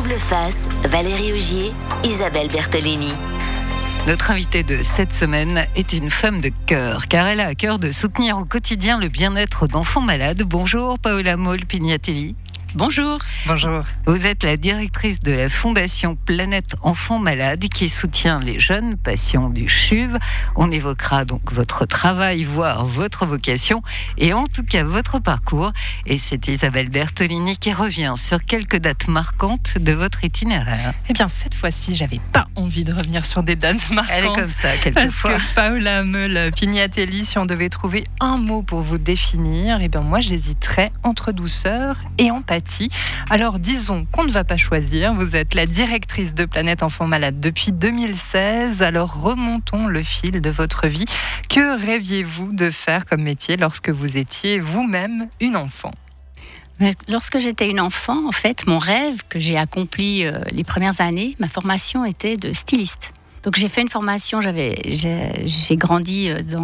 Double face, Valérie Augier, Isabelle Bertolini. Notre invitée de cette semaine est une femme de cœur, car elle a à cœur de soutenir au quotidien le bien-être d'enfants malades. Bonjour Paola Maule-Pignatelli. Bonjour. Bonjour. Vous êtes la directrice de la Fondation Planète Enfants Malades qui soutient les jeunes patients du CHUV. On évoquera donc votre travail, voire votre vocation et en tout cas votre parcours. Et c'est Isabelle Bertolini qui revient sur quelques dates marquantes de votre itinéraire. Eh bien, cette fois-ci, j'avais pas envie de revenir sur des dates marquantes. Elle est comme ça, quelquefois. Parce que Paola Maule-Pignatelli, si on devait trouver un mot pour vous définir, eh bien moi j'hésiterais entre douceur et empathie. Alors disons qu'on ne va pas choisir. Vous êtes la directrice de Planète Enfants Malades depuis 2016. Alors remontons le fil de votre vie. Que rêviez-vous de faire comme métier lorsque vous étiez vous-même une enfant ? Lorsque j'étais une enfant, en fait, mon rêve que j'ai accompli les premières années, ma formation était de styliste. Donc j'ai fait une formation, j'ai grandi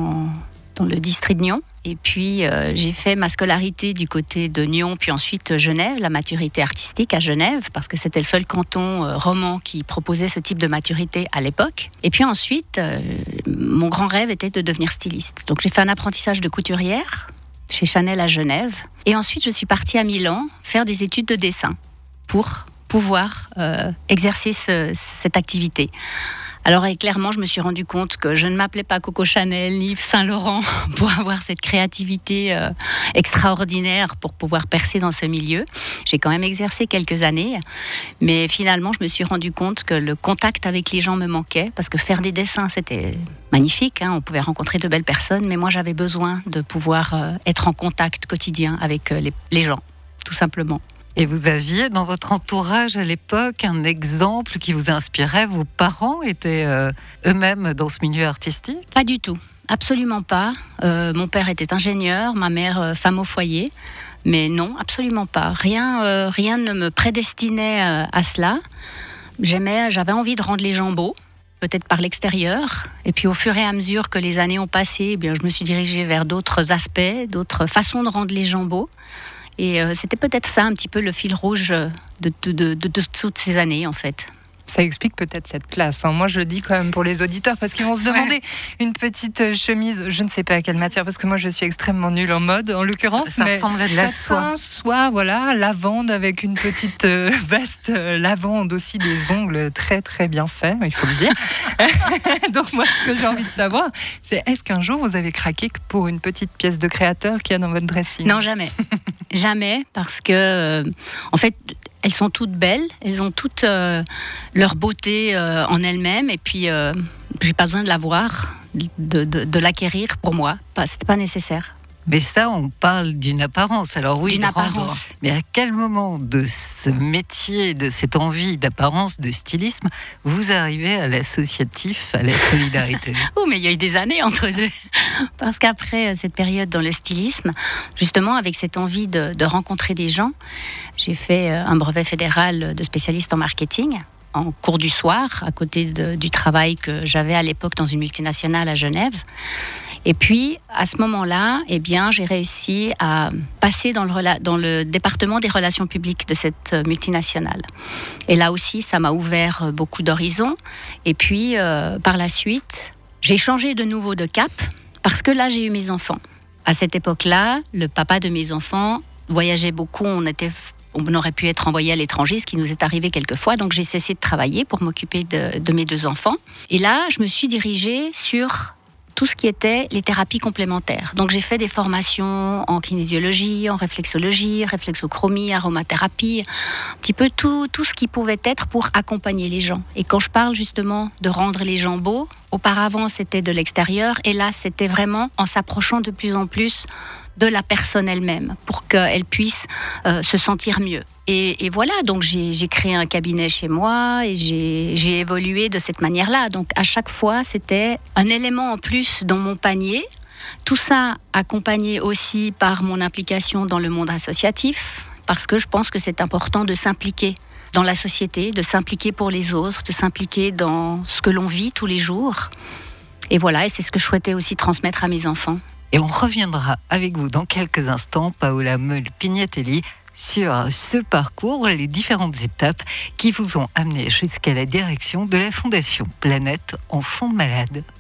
dans le district de Nyon. Et puis, j'ai fait ma scolarité du côté de Nyon, puis ensuite Genève, la maturité artistique à Genève, parce que c'était le seul canton roman qui proposait ce type de maturité à l'époque. Et puis ensuite, mon grand rêve était de devenir styliste. Donc, j'ai fait un apprentissage de couturière chez Chanel à Genève. Et ensuite, je suis partie à Milan faire des études de dessin pour pouvoir exercer cette activité. Alors clairement, je me suis rendu compte que je ne m'appelais pas Coco Chanel ni Yves Saint Laurent pour avoir cette créativité extraordinaire pour pouvoir percer dans ce milieu. J'ai quand même exercé quelques années, mais finalement, je me suis rendu compte que le contact avec les gens me manquait, parce que faire des dessins, c'était magnifique, on pouvait rencontrer de belles personnes, mais moi, j'avais besoin de pouvoir être en contact quotidien avec les gens, tout simplement. Et vous aviez dans votre entourage à l'époque un exemple qui vous inspirait ? Vos parents étaient eux-mêmes dans ce milieu artistique ? Pas du tout, absolument pas. Mon père était ingénieur, ma mère femme au foyer. Mais non, absolument pas. Rien ne me prédestinait à cela. J'avais envie de rendre les gens beaux, peut-être par l'extérieur. Et puis au fur et à mesure que les années ont passé, eh bien, je me suis dirigée vers d'autres aspects, d'autres façons de rendre les gens beaux. Et c'était peut-être ça un petit peu le fil rouge de toutes ces années en fait. Ça explique peut-être cette classe. Moi, je le dis quand même pour les auditeurs, parce qu'ils vont se demander une petite chemise, je ne sais pas à quelle matière, parce que moi, je suis extrêmement nulle en mode, en l'occurrence. Ça ressemble à de la soie. Voilà, lavande avec une petite veste lavande aussi, des ongles très très bien faits, il faut le dire. Donc moi, ce que j'ai envie de savoir, c'est est-ce qu'un jour vous avez craqué pour une petite pièce de créateur qu'il y a dans votre dressing ? Non, jamais. Jamais, parce que en fait, elles sont toutes belles, elles ont toutes leur beauté en elles-mêmes, et puis j'ai pas besoin de la voir, de l'acquérir pour moi. C'était pas nécessaire. Mais ça, on parle d'une apparence. Alors oui, d'une apparence. Mais à quel moment de ce métier, de cette envie d'apparence, de stylisme, vous arrivez à l'associatif, à la solidarité ? Oh, mais il y a eu des années entre deux. Parce qu'après cette période dans le stylisme, justement, avec cette envie de rencontrer des gens, j'ai fait un brevet fédéral de spécialiste en marketing, en cours du soir, à côté du travail que j'avais à l'époque dans une multinationale à Genève. Et puis, à ce moment-là, eh bien, j'ai réussi à passer dans le département des relations publiques de cette multinationale. Et là aussi, ça m'a ouvert beaucoup d'horizons. Et puis, par la suite, j'ai changé de nouveau de cap, parce que là, j'ai eu mes enfants. À cette époque-là, le papa de mes enfants voyageait beaucoup, on aurait pu être envoyé à l'étranger, ce qui nous est arrivé quelquefois. Donc, j'ai cessé de travailler pour m'occuper de mes deux enfants. Et là, je me suis dirigée sur tout ce qui était les thérapies complémentaires. Donc j'ai fait des formations en kinésiologie, en réflexologie, réflexochromie, aromathérapie, un petit peu tout ce qui pouvait être pour accompagner les gens. Et quand je parle justement de rendre les gens beaux, auparavant c'était de l'extérieur, et là c'était vraiment en s'approchant de plus en plus de la personne elle-même pour qu'elle puisse se sentir mieux. Et voilà, donc j'ai créé un cabinet chez moi et j'ai évolué de cette manière-là. Donc à chaque fois, c'était un élément en plus dans mon panier. Tout ça accompagné aussi par mon implication dans le monde associatif, parce que je pense que c'est important de s'impliquer dans la société, de s'impliquer pour les autres, de s'impliquer dans ce que l'on vit tous les jours. Et voilà, et c'est ce que je souhaitais aussi transmettre à mes enfants. Et on reviendra avec vous dans quelques instants, Paola Maule-Pignatelli, sur ce parcours, les différentes étapes qui vous ont amené jusqu'à la direction de la Fondation Planète Enfants Malades.